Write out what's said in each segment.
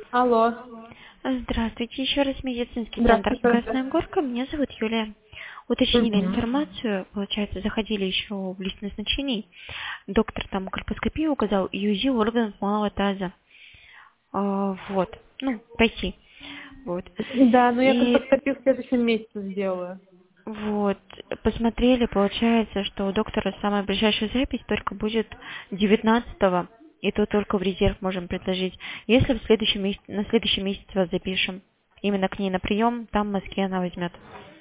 Алло. Здравствуйте, еще раз медицинский центр Здравствуйте. Красная Горка. Меня зовут Юлия. Уточнили Мгм. информацию, получается, заходили еще в лист назначений. Доктор там кольпоскопию указал и УЗИ органов малого таза. Вот, ну, пойти. Вот. Да, но я И кольпоскопию в следующем месяце сделаю. вот, посмотрели, получается, что у доктора самая ближайшая запись только будет 19-го, и то только в резерв можем предложить. Если в следующем на следующий месяц вас запишем, именно к ней на прием, там в Москве она возьмет.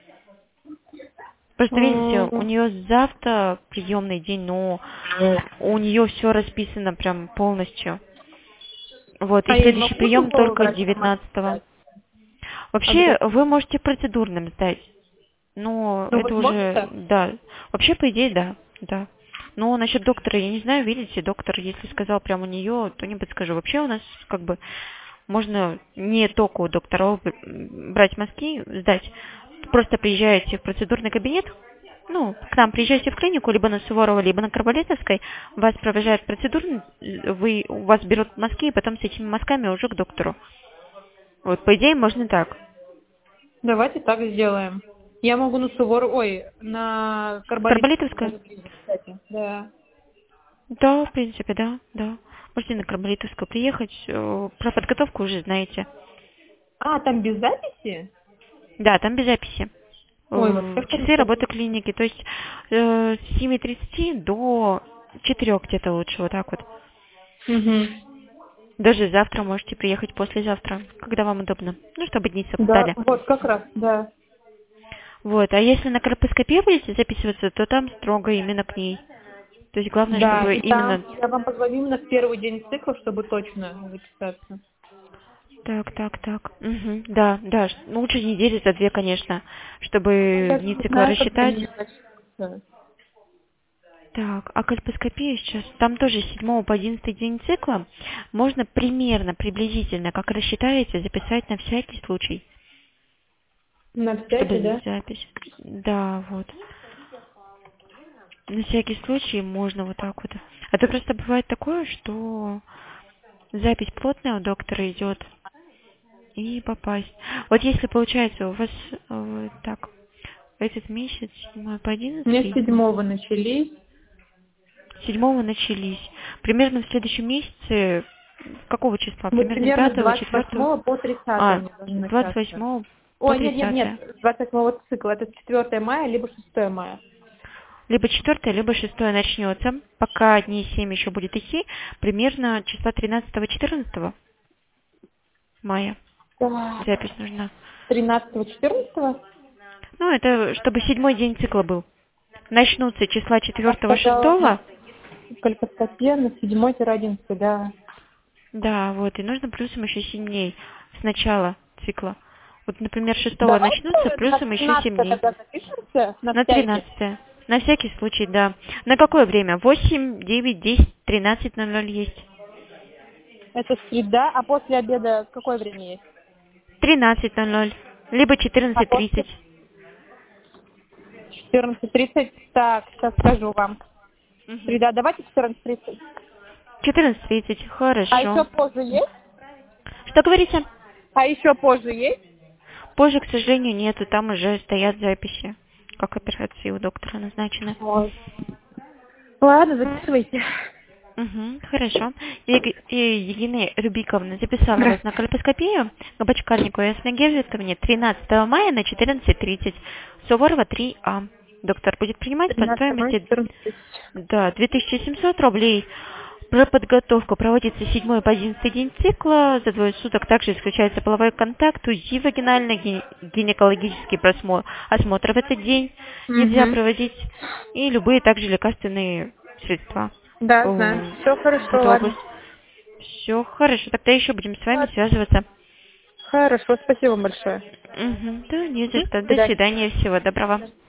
Просто видите, у М, нее завтра приемный день, но у нее все расписано прям полностью. Вот, и А я не следующий могу прием другого только врача 19-го. Вообще, обратиться? вы можете процедурным сдать. Но Ну, это вот уже, можете? да. Вообще, по идее, да, да. Но насчет доктора, я не знаю, видите, доктор, если сказал прямо у нее, то не подскажу. Вообще у нас как бы можно не только у докторов брать мазки, сдать. Просто приезжаете в процедурный кабинет, ну, к нам приезжаете в клинику, либо на Суворова, либо на Карболетовской, вас провожают процедурный, у вас берут мазки, и потом с этими мазками уже к доктору. Вот, по идее, можно так. Давайте так сделаем. Я могу на Суворов... Ой, на Карболитовскую Карболетовская? даже ближе, кстати. Да. Да, в принципе, да, да. Можете на Карболитовскую приехать, про подготовку уже знаете. А, там без записи? Да, там без записи. Ой, вообще Часы хорошо. работы клиники, то есть с 7:30 до 4 где-то лучше, вот так вот. Угу. Даже завтра можете приехать, послезавтра, когда вам удобно. Ну, чтобы дни Да, совпадали. вот как раз, да. Вот, а если на колпоскопию будете записываться, то там строго именно к ней. То есть главное, Да, чтобы и там именно... я вам позвоню именно в первый день цикла, чтобы точно записаться. Так. Мгм. Да, да, лучше недели за две, конечно, Ну, чтобы я же дни не цикла знаю, когда рассчитать. они начнутся. Так, а кольпоскопия сейчас, там тоже с 7 по 11 день цикла, можно примерно, приблизительно, как рассчитаете, записать на всякий случай, На всякий, чтобы да? запись. Да, вот. На всякий случай можно вот так вот. А то просто бывает такое, что запись плотная у доктора идет, и попасть. Вот если получается у вас так, этот месяц, 7 по У меня 11, 7-го начались. 7 начались. Примерно в следующем месяце, какого числа? Вот Примерно примерно с 5-го, 4-го? 28 по 30 А, они должны с начаться. 28 по Ой, нет, 30. с 28 цикла. Это 4 мая, либо 6 мая. Либо 4, либо 6 начнется. Пока дней 7 еще будет идти, примерно числа 13-14 мая Так. запись нужна. 13-14? Ну, это чтобы 7-й день цикла был. Начнутся числа Я 4-го, сказала 6-го. калькоскопия на 7-11, да. Да, вот, и нужно плюсом еще 7 дней с начала цикла. Вот, например, 6-го начнутся, Давайте на плюсом еще 7 13 дней. тогда запишемся, на На всякий. 13. На всякий случай, да. На какое время? 8, 9, 10, 13:00 есть. Это среда, а после обеда какое время есть? 13:00. Либо А после 14:30. 14:30? Так, сейчас скажу вам. Мгм. Среда, давайте 14:30. 14:30. А еще Хорошо. позже есть? Что говорите? А еще позже есть? Позже, к сожалению, нету. Там уже стоят записи, как операции у доктора назначены. Ой. Ладно, записывайте. Угу, хорошо. Елена Рубиковна записала вас на Здравствуйте. кольпоскопию к бочкарнику и осмегезитовне 13 мая на 14:30. Суворова 3А. Доктор будет принимать по 13 мая, стоимости 14. да, 2700 рублей. Про подготовку проводится 7 по 11 день цикла. За двое суток также исключается половой контакт, УЗИ вагинальный, гинекологический осмотр в этот день нельзя Угу. проводить. И любые также лекарственные средства Да, знаю. в Все хорошо, эту ладно. область. Все хорошо, тогда еще будем с вами Ладно. связываться. Хорошо, спасибо вам большое. Мгм, да, не за Мгм. что. До До свидания. свидания, всего доброго.